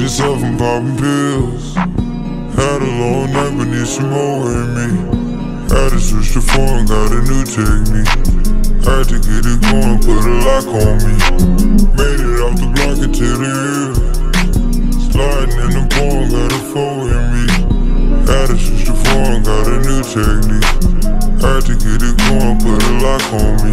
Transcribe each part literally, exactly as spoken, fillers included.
yourself and popping pills. Had a long night but need some more in me. Had to switch the phone, got a new technique. Had to get it going, put a lock on me. Made it off the block into the hill. Sliding in the phone, got a four in me. Had to switch the phone, got a new technique. Had to get it going, put a lock on me.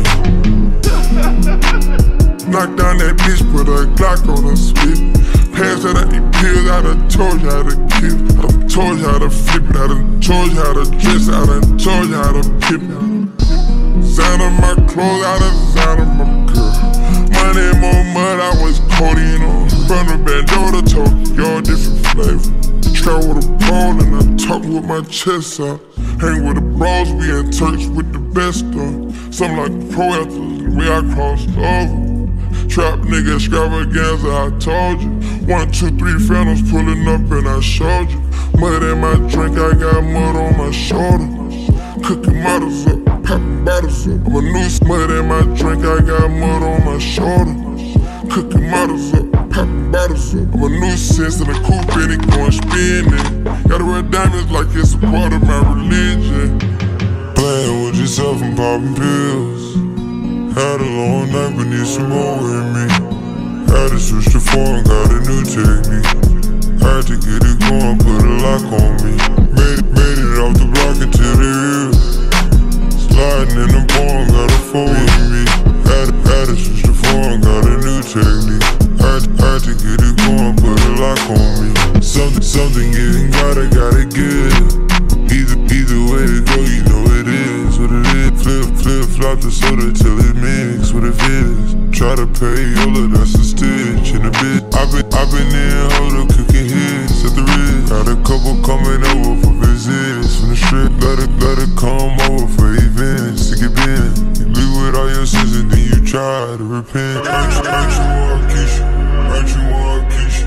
Knock down that bitch, put a Glock on her spit. Pass out of eight pills, I done told you how to kill. I done told you how to flip it, I done told you how to dress, I done told you how to pip it. Design of my clothes, I done design of my girl. Money and more mud, I was codeine on. From the Bandora to Tokyo, different flavor. Travel with a pole and I talk with my chest out. Hang with the bros, we in Turks with the best of. Something like a pro after the way I crossed over. Trap nigga extravaganza, I told you. One, two, three phantoms pulling up and I showed you. Mud in my drink, I got mud on my shoulder. Cooking models up, popping bottles up. I'm a new mud in my drink, I got mud on my shoulder. Cooking models up, popping bottles up. I'm a nuisance in a coupe and it going spinning. Gotta wear diamonds like it's a part of my religion. Playing with yourself and popping pills. Had a long night but need some more in me. Had to switch the phone, got a new technique. Had to get it going, put a lock on me. Made it, made it off the block into the hill. Sliding in the phone, got a four in me. Had, had to switch the phone, got a new technique. Had, had to get it going, put a lock on me. Something, something getting got it, got it good. Either, either way to go, you know it is what it is. Flip, flip, flop the soda till it mix what it is. Try to pay Yola, that's a stitch in a bit. I've been, I've been in hold up, cooking hits at the wrist. Got a couple coming over for visits from the strip. Let it, let it come over for events to get in. You leave with all your sins and then you try to repent. Aren't you, aren't you more Keisha? Aren't you more Keisha?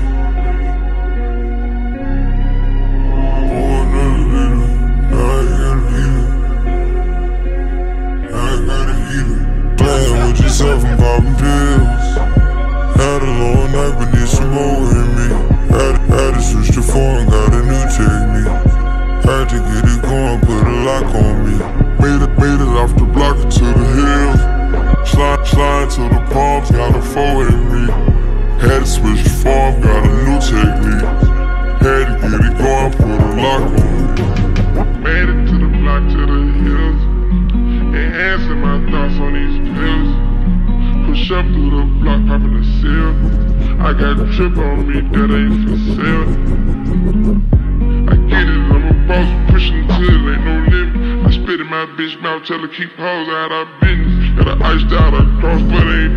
Yourself and popping pills. Had a long night but need some more in me. Had, had to switch the phone, got a new technique. Had to get it going, put a lock on me. Made it, made it off the block into the hills. Slide, slide to the palms, got a four in me. Had to switch the phone, got a new technique. Had to get it going, put a lock on me. Made it to the block, to the hills. Enhancing my thoughts on these pills. Push up through the block, popping the seal. I got a trip on me that ain't for sale. I get it, I'm a boss, pushing till it ain't no limit. I spit in my bitch mouth, tell her keep hoes out of business. Got her iced out across, but ain't